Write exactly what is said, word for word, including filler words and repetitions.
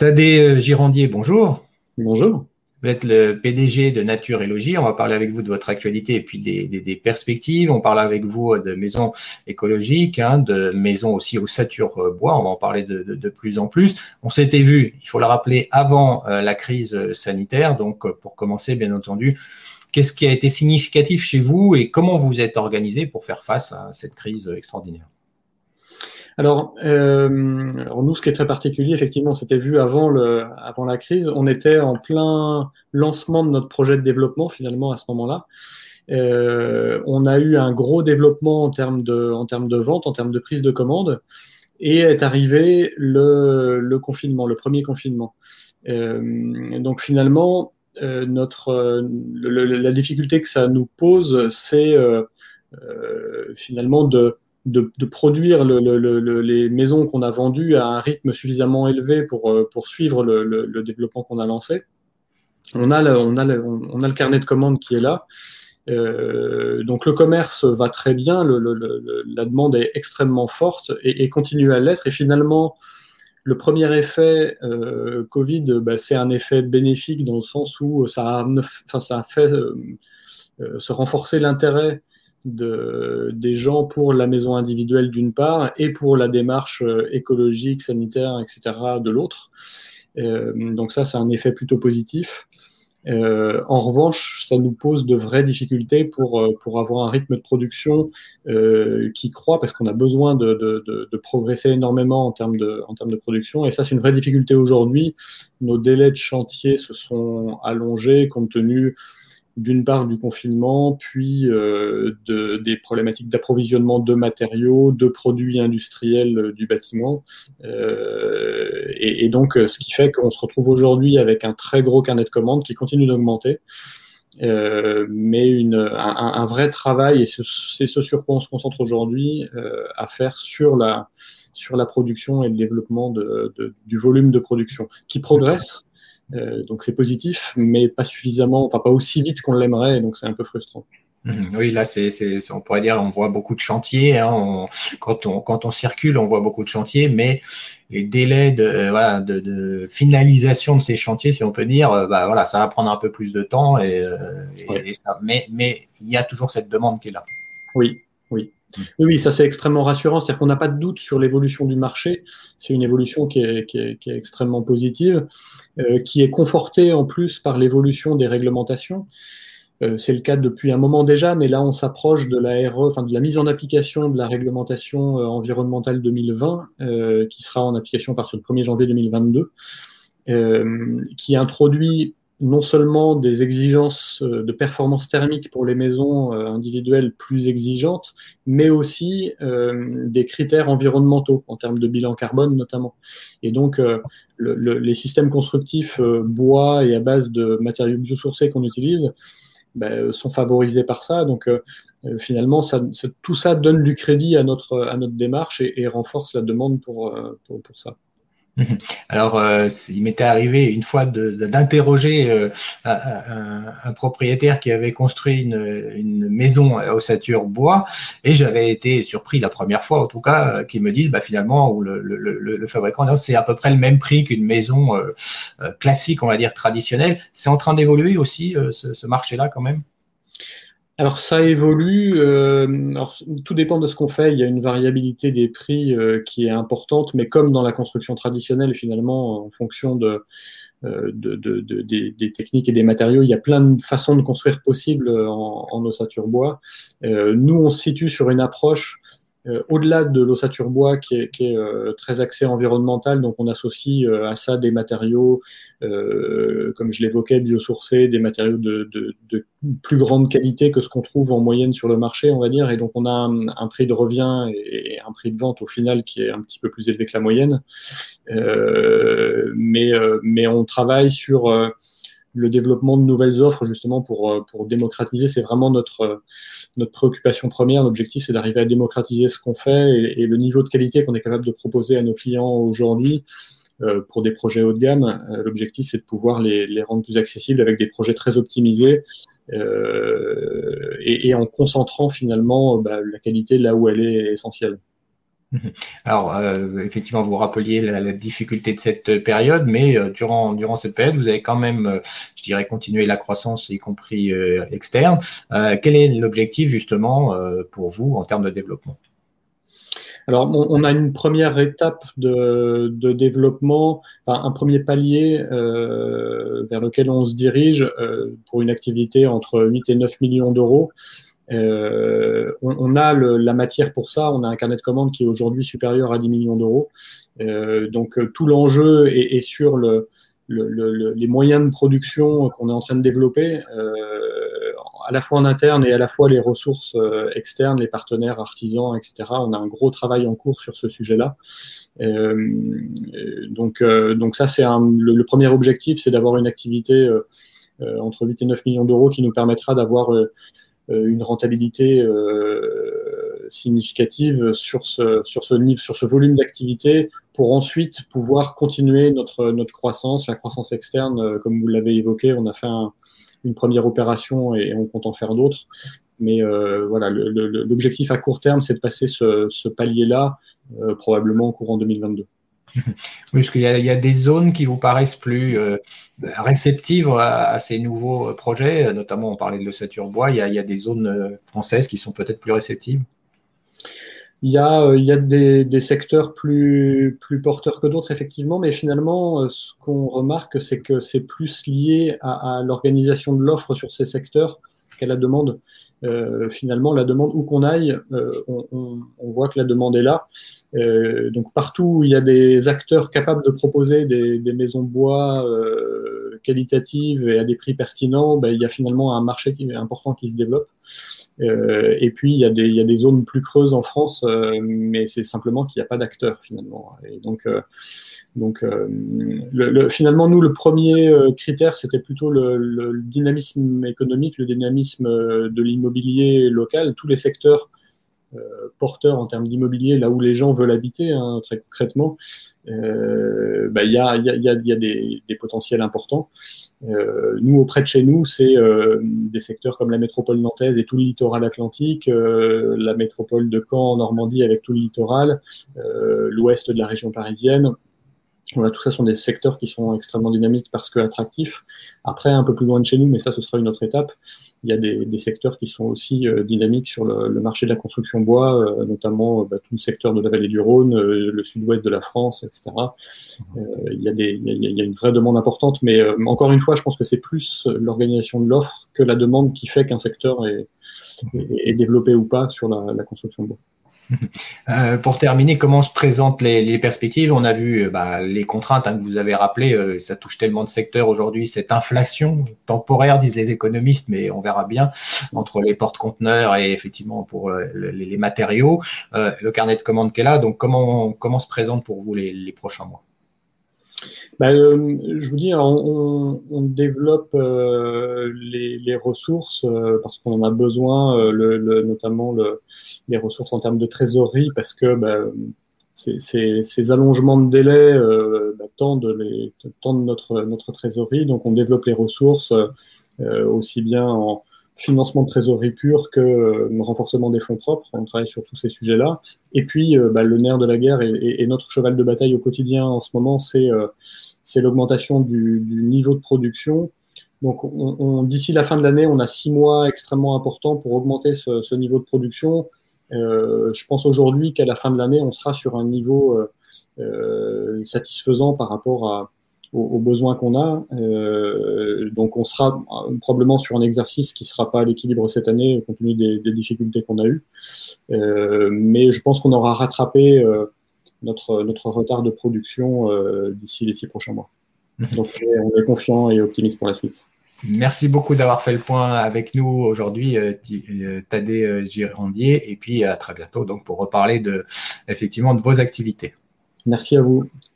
Thaddée Girandier, bonjour. Bonjour. Vous êtes le P D G de Nature et Logis. On va parler avec vous de votre actualité et puis des, des, des perspectives. On parle avec vous de maisons écologiques, hein, de maisons aussi au Satur bois. On va en parler de, de, de plus en plus. On s'était vu, il faut le rappeler, avant euh, la crise sanitaire. Donc, pour commencer, bien entendu, qu'est-ce qui a été significatif chez vous et comment vous êtes organisé pour faire face à cette crise extraordinaire? Alors, euh, alors, nous, ce qui est très particulier, effectivement, c'était vu avant, le, avant la crise. On était en plein lancement de notre projet de développement, finalement, à ce moment-là. Euh, on a eu un gros développement en termes de, en termes de vente, en termes de prise de commande, et est arrivé le, le confinement, le premier confinement. Euh, donc, finalement, euh, notre, euh, le, le, la difficulté que ça nous pose, c'est euh, euh, finalement de De, de produire le, le, le, les maisons qu'on a vendues à un rythme suffisamment élevé pour, pour suivre le, le, le développement qu'on a lancé. On a le, on a le, on a le carnet de commandes qui est là. Euh, donc le commerce va très bien, le, le, le, la demande est extrêmement forte et, et continue à l'être. Et finalement, le premier effet euh, Covid, bah, c'est un effet bénéfique dans le sens où ça a, enfin, ça a fait euh, euh, se renforcer l'intérêt De, des gens pour la maison individuelle d'une part et pour la démarche écologique, sanitaire, et cetera de l'autre. Euh, donc ça, c'est un effet plutôt positif. Euh, en revanche, ça nous pose de vraies difficultés pour, pour avoir un rythme de production euh, qui croît parce qu'on a besoin de, de, de, de progresser énormément en termes de, en termes de production. Et ça, c'est une vraie difficulté aujourd'hui. Nos délais de chantier se sont allongés compte tenu d'une part du confinement, puis euh, de, des problématiques d'approvisionnement de matériaux, de produits industriels euh, du bâtiment. Euh, et, et donc, ce qui fait qu'on se retrouve aujourd'hui avec un très gros carnet de commandes qui continue d'augmenter, euh, mais une, un, un vrai travail, et c'est ce sur quoi on se concentre aujourd'hui, euh, à faire sur la, sur la production et le développement de, de, du volume de production, qui progresse. Euh, donc c'est positif, mais pas suffisamment, enfin pas aussi vite qu'on l'aimerait, donc c'est un peu frustrant. Mmh, oui, là, c'est, c'est, on pourrait dire, on voit beaucoup de chantiers. Hein, on, quand on quand on circule, on voit beaucoup de chantiers, mais les délais de euh, voilà de, de finalisation de ces chantiers, si on peut dire, euh, bah voilà, ça va prendre un peu plus de temps et, euh, et, Ouais. et ça. Mais mais il y a toujours cette demande qui est là. Oui, oui. Oui, oui, ça c'est extrêmement rassurant, c'est-à-dire qu'on n'a pas de doute sur l'évolution du marché, c'est une évolution qui est, qui est, qui est extrêmement positive, euh, qui est confortée en plus par l'évolution des réglementations. Euh, c'est le cas depuis un moment déjà, mais là on s'approche de la R E, enfin de la mise en application de la réglementation euh, environnementale deux mille vingt, euh, qui sera en application à partir du premier janvier deux mille vingt-deux, euh, qui introduit non seulement des exigences de performance thermique pour les maisons individuelles plus exigeantes, mais aussi euh, des critères environnementaux en termes de bilan carbone notamment. Et donc, euh, le, le, les systèmes constructifs euh, bois et à base de matériaux biosourcés qu'on utilise ben, sont favorisés par ça. Donc, euh, finalement, ça, ça, tout ça donne du crédit à notre, à notre démarche et, et renforce la demande pour, pour, pour ça. Alors, euh, il m'était arrivé une fois de, de, d'interroger euh, un, un propriétaire qui avait construit une, une maison au Satur bois, et j'avais été surpris la première fois, en tout cas, euh, qu'il me dise, bah, finalement, ou le, le, le, le fabricant, c'est à peu près le même prix qu'une maison euh, euh, classique, on va dire traditionnelle. C'est en train d'évoluer aussi euh, ce, ce marché-là, quand même. Alors ça évolue, euh, alors, tout dépend de ce qu'on fait, il y a une variabilité des prix euh, qui est importante, mais comme dans la construction traditionnelle, finalement, en fonction de, euh, de, de, de des, des techniques et des matériaux, il y a plein de façons de construire possibles en, en ossature bois. Euh, nous, on se situe sur une approche euh, au-delà de l'ossature bois qui est, qui est euh, très axée environnemental, donc on associe euh, à ça des matériaux, euh, comme je l'évoquais, biosourcés, des matériaux de, de, de plus grande qualité que ce qu'on trouve en moyenne sur le marché, on va dire, et donc on a un, un prix de revient et, et un prix de vente au final qui est un petit peu plus élevé que la moyenne. Euh, mais, euh, mais on travaille sur euh, le développement de nouvelles offres justement pour, pour démocratiser. C'est vraiment notre, notre préoccupation première. L'objectif, c'est d'arriver à démocratiser ce qu'on fait et, et le niveau de qualité qu'on est capable de proposer à nos clients aujourd'hui. Euh, pour des projets haut de gamme, euh, l'objectif, c'est de pouvoir les, les rendre plus accessibles avec des projets très optimisés euh, et, et en concentrant finalement bah, la qualité là où elle est essentielle. Alors, euh, effectivement, vous rappeliez la, la difficulté de cette période, mais euh, durant, durant cette période, vous avez quand même, euh, je dirais, continué la croissance, y compris euh, externe. Euh, quel est l'objectif, justement, euh, pour vous en termes de développement? Alors, on, on a une première étape de, de développement, enfin, un premier palier euh, vers lequel on se dirige euh, pour une activité entre huit et neuf millions d'euros. Euh, on, on a le, la matière pour ça, on a un carnet de commandes qui est aujourd'hui supérieur à dix millions d'euros. Euh, donc euh, tout l'enjeu est, est sur le, le, le, les moyens de production qu'on est en train de développer, euh, à la fois en interne et à la fois les ressources euh, externes, les partenaires, artisans, et cetera. On a un gros travail en cours sur ce sujet-là. Euh, donc, euh, donc ça, c'est un, le, le premier objectif, c'est d'avoir une activité euh, euh, entre huit et neuf millions d'euros qui nous permettra d'avoir euh, une rentabilité euh, significative sur ce, sur ce niveau, sur ce volume d'activité pour ensuite pouvoir continuer notre, notre croissance, la croissance externe, euh, comme vous l'avez évoqué, on a fait un, une première opération et on compte en faire d'autres. Mais euh, voilà, le, le, l'objectif à court terme, c'est de passer ce, ce palier-là, euh, probablement au courant deux mille vingt-deux. Oui, parce qu'il y a, il y a des zones qui vous paraissent plus euh, réceptives à, à ces nouveaux projets, notamment on parlait de l'ossature bois, il y a, il y a des zones françaises qui sont peut-être plus réceptives. Il y a, il y a des, des secteurs plus, plus porteurs que d'autres, effectivement, mais finalement, ce qu'on remarque, c'est que c'est plus lié à, à l'organisation de l'offre sur ces secteurs qu'à la demande. Euh, finalement, la demande, où qu'on aille, euh, on, on, on voit que la demande est là. Euh, donc, partout où il y a des acteurs capables de proposer des, des maisons de bois euh, qualitatives et à des prix pertinents, ben, il y a finalement un marché qui est important qui se développe. Euh, et puis, il y, a des, il y a des zones plus creuses en France, euh, mais c'est simplement qu'il n'y a pas d'acteurs, finalement. Et donc, euh, donc euh, le, le, finalement, nous, le premier euh, critère, c'était plutôt le, le, le dynamisme économique, le dynamisme euh, de l'immobilier local. Tous les secteurs euh, porteurs en termes d'immobilier, là où les gens veulent habiter, hein, très concrètement, euh, bah, y a, y a, y a, y a des, des potentiels importants. Euh, nous, auprès de chez nous, c'est euh, des secteurs comme la métropole nantaise et tout le littoral atlantique, euh, la métropole de Caen en Normandie avec tout le littoral, euh, l'ouest de la région parisienne. Voilà, tout ça sont des secteurs qui sont extrêmement dynamiques parce que attractifs. Après, un peu plus loin de chez nous, mais ça, ce sera une autre étape, il y a des, des secteurs qui sont aussi euh, dynamiques sur le, le marché de la construction bois, euh, notamment bah, tout le secteur de la vallée du Rhône, euh, le sud-ouest de la France, et cetera. Euh, il, y a des, il, y a, il y a une vraie demande importante, mais euh, encore une fois, je pense que c'est plus l'organisation de l'offre que la demande qui fait qu'un secteur est, est, est développé ou pas sur la, la construction bois. Euh, pour terminer, comment se présentent les, les perspectives? On a vu bah, les contraintes hein, que vous avez rappelées, euh, ça touche tellement de secteurs aujourd'hui, cette inflation temporaire, disent les économistes, mais on verra bien, entre les porte-conteneurs et effectivement pour euh, les, les matériaux, euh, le carnet de commandes qu'elle a. Donc, comment, comment se présentent pour vous les, les prochains mois? Bah, euh, je vous dis, on, on développe euh, les, les ressources euh, parce qu'on en a besoin, euh, le, le, notamment le, les ressources en termes de trésorerie, parce que bah, c'est, c'est, ces allongements de délai euh, bah, tendent, les, tendent notre, notre trésorerie. Donc, on développe les ressources euh, aussi bien en financement de trésorerie pure que euh, renforcement des fonds propres. On travaille sur tous ces sujets-là. Et puis, euh, bah, le nerf de la guerre et, et, et notre cheval de bataille au quotidien en ce moment, c'est euh, c'est l'augmentation du, du niveau de production. Donc, on, on, d'ici la fin de l'année, on a six mois extrêmement importants pour augmenter ce, ce niveau de production. Euh, je pense aujourd'hui qu'à la fin de l'année, on sera sur un niveau euh, euh, satisfaisant par rapport à, aux, aux besoins qu'on a. Euh, donc, on sera probablement sur un exercice qui ne sera pas à l'équilibre cette année, compte tenu des, des difficultés qu'on a eues. Euh, mais je pense qu'on aura rattrapé euh, notre, notre retard de production euh, d'ici les six prochains mois. Donc, on est confiant et optimiste pour la suite. Merci beaucoup d'avoir fait le point avec nous aujourd'hui, euh, Thaddée Girondier, et puis à très bientôt donc pour reparler de, effectivement, de vos activités. Merci à vous.